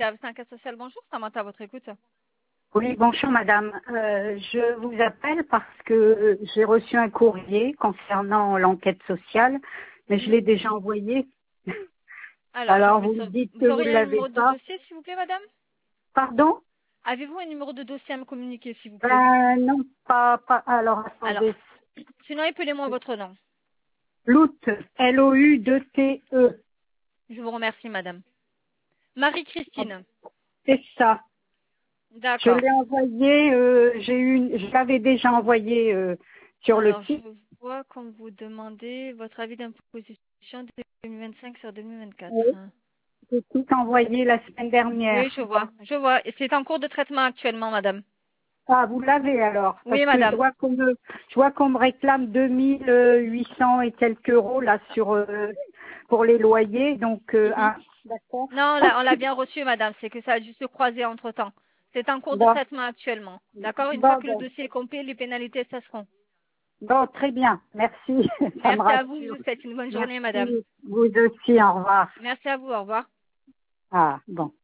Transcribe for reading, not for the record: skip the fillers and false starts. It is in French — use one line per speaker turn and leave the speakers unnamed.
service enquête sociale, bonjour, Samantha, à votre écoute.
Oui, bonjour madame. Je vous appelle parce que j'ai reçu un courrier concernant l'enquête sociale, mais je l'ai déjà envoyé.
Alors, je
Alors
vais
vous me dites
vous
que vous
auriez un
l'avez
numéro de
pas.
dossier, s'il vous plaît, madame?
Pardon?
Avez-vous un numéro de dossier à me communiquer, s'il vous plaît?
Ben non, pas. Alors
Alors,
attendez.
sinon, appelez-moi votre nom.
Lout, L-O-U-2-T-E.
Je vous remercie, madame. Marie-Christine.
C'est ça. Je
D'accord.
l'ai envoyé. Je l'avais déjà envoyé sur le
Alors, je
site.
vois qu'on vous demandait votre avis d'imposition de 2025 sur 2024.
Oui, j'ai tout envoyé la semaine
Oui,
dernière.
je vois. Je vois. Et c'est en cours de traitement actuellement, madame.
Ah, vous l'avez alors,
Oui,
parce que
madame.
je vois qu'on me réclame 2800 et quelques euros là pour les loyers, donc
Mhm.
d'accord.
Non, là, on l'a bien reçu, madame. C'est que ça a dû se croiser entre-temps. C'est en cours de
Bon,
traitement actuellement. D'accord? Une fois
bon,
que le
bon,
dossier est complet, les pénalités cesseront.
bon, très bien, merci, ça me
Merci à vous. Je
rassure.
vous souhaite une bonne journée, madame.
Merci, vous aussi, au revoir.
Merci à vous. Au revoir.
Ah, bon.